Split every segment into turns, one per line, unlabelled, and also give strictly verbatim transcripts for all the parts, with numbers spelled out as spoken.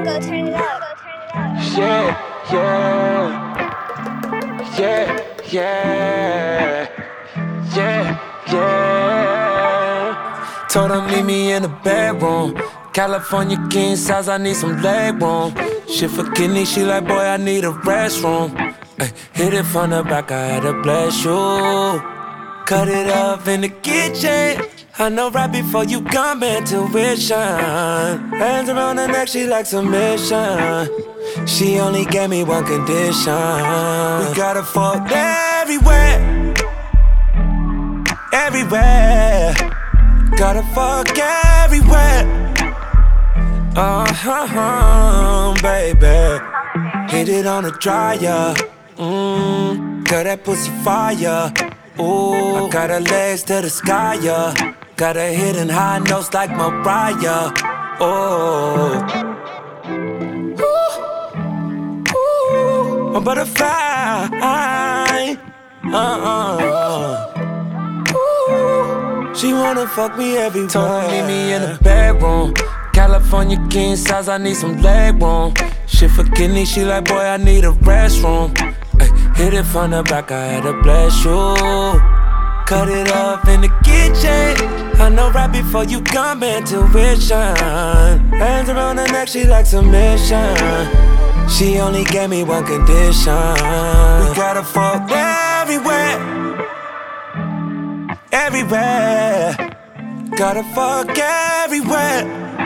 Go turn it up.
Yeah, yeah, yeah, yeah, yeah, yeah. Told her meet me in the bedroom. California king size, I need some leg room. Shit for kidney, she like, boy, I need a restroom. Ay, hit it from the back, I had to bless you. Cut it up in the kitchen. I know right before you come intuition. Hands around her neck, she like submission. She only gave me one condition. We gotta fuck everywhere, everywhere. Gotta fuck everywhere. Uh-huh, baby. Hit it on the dryer. Mmm, girl, that pussy fire. Ooh, I got her legs to the sky, yeah. Got her hitting high notes like Mariah. Oh, ooh, ooh, a butterfly. Uh-uh. Ooh, she wanna fuck me everywhere. Told her meet me in the bedroom. California king size, I need some leg room. Shit for kidney, she like, boy, I need a restroom. Ay, hit it from the back, I had to bless you. Cut it up in the kitchen. I know right before you come intuition. Hands around her neck, she like submission. She only gave me one condition. We gotta fuck everywhere, everywhere. Gotta fuck everywhere.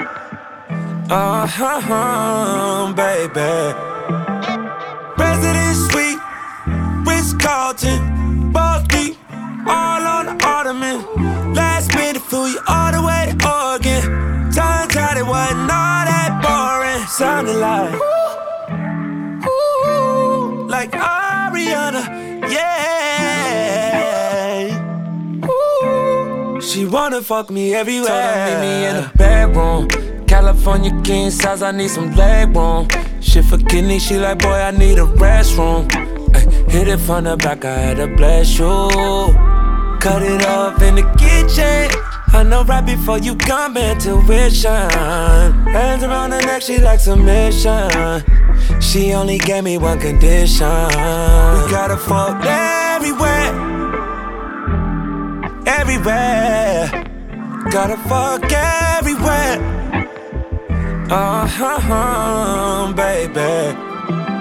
Uh-huh, baby. President Suite, Ritz-Carlton, Ball Street, all on the ottoman. Last minute flew you all the way to Oregon. Turns out it wasn't all that boring. Sounded like ooh, ooh, like Ariana, yeah. Ooh, she wanna fuck me everywhere. Told her meet me in the bedroom. California king size, I need some leg room. Shit for kidney, she like, boy, I need a restroom. Ay, hit it from the back, I had to bless you. Cut it up in the kitchen. I know right before you come intuition. Hands around her neck, she like submission. She only gave me one condition. We gotta fuck everywhere, everywhere. Gotta fuck everywhere. Uh-huh, baby.